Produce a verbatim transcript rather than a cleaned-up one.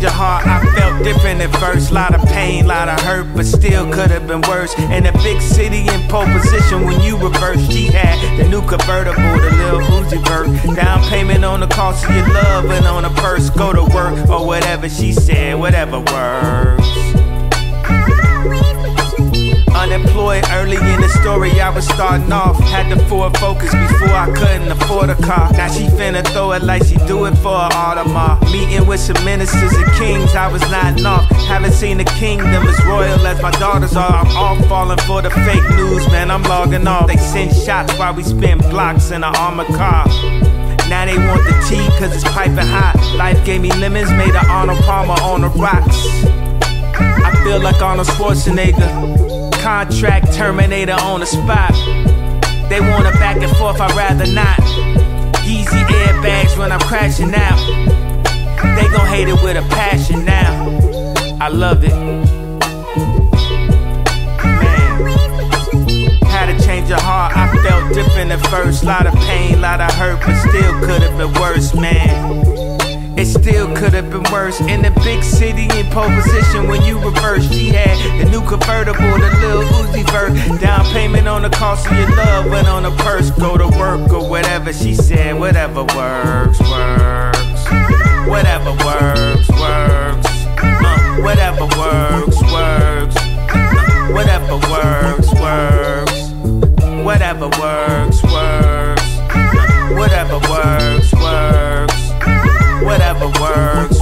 change of heart, I felt different at first. Lot of pain, lot of hurt, but still could have been worse. In a big city in pole position when you reverse. She had the new convertible, the little Uzi Vert. Down payment on the cost of your love and on a purse. Go to work or whatever she said, whatever works. Unemployed early in the story, I was starting off. Had to Ford Focus before I couldn't afford a car. Now she finna throw it like she do it for an Audemars. Meeting with some ministers and kings, I was nodding off. Haven't seen the kingdom as royal as my daughters are. I'm all falling for the fake news, man, I'm logging off. They send shots while we spin blocks in an armored car. Now they want the tea cause it's piping hot. Life gave me lemons, made an Arnold Palmer on the rocks. I feel like Arnold Schwarzenegger. Contract terminator on the spot. They want it back and forth, I'd rather not. Easy airbags when I'm crashing out. They gon' hate it with a passion now. I love it. Man, had to change your heart, I felt different at first. Lot of pain, lot of hurt, but still could have been worse, man. It still could have been worse. In the big city in pole position when you reverse. She had the new convertible, the little Uzi Vert. Down payment on the cost of your love and on a purse. Go to work or whatever she said, whatever works, works. Whatever works, works. Uh, whatever works, works. Uh, whatever works, works. Whatever works, works. Uh, whatever works, works. Whatever works.